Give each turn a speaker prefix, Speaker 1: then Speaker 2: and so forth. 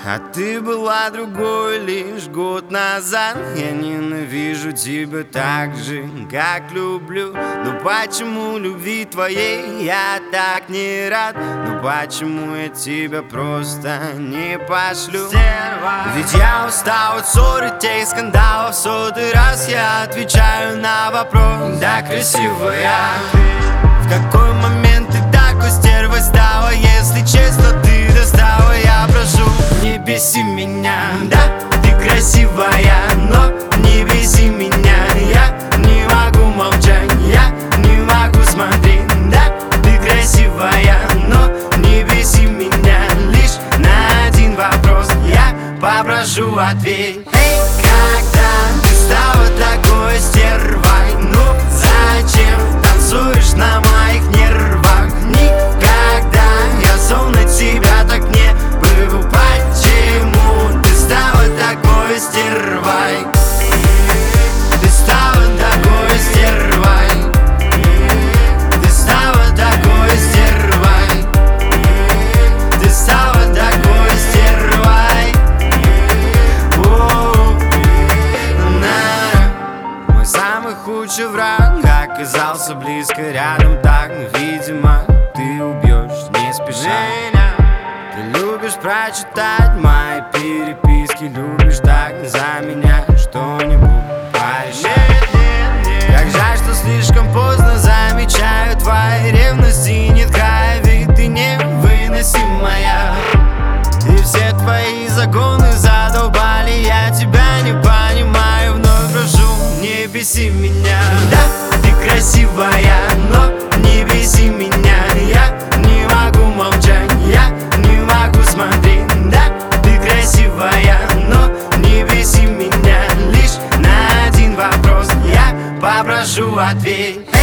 Speaker 1: А ты была другой лишь год назад. Я ненавижу тебя так же, как люблю. Но почему любви твоей я так не рад? Но почему я тебя просто не пошлю? Ведь я устал от ссор и тех скандалов. В сотый раз я отвечаю на вопрос: да, красивая. В какой момент ты такой стервой стала? Если честно, ты достала. Я прошу, не беси меня. Да, ты красивая, но не беси меня. Я не могу молчать, я не могу смотреть. Да, ты красивая, но не беси меня. Лишь на один вопрос я попрошу ответь. Эй, когда ты стала такой стервой? Ну зачем танцуешь на моих нервах? Никогда я зол на тебя так не был. Почему ты стала такой стервой? Ты стала такой стервой. Ты стала такой стервой. Ты стала такой стервой. Мой самый худший враг оказался близко рядом, так, видимо, ты убьешь не спеша. Ты любишь прочитать мои переписки, любишь так за меня что-нибудь порешать. Как жаль, что слишком поздно замечаю твои ревности. Нет края, ведь ты невыносимая. И все твои загоны задолбали, я тебя не понимаю. Вновь прошу, не беси меня. Да, ты красивая, но не беси меня. Я не могу молчать, я не могу смотреть. Да, ты красивая, но не беси меня. Лишь на один вопрос я попрошу ответь.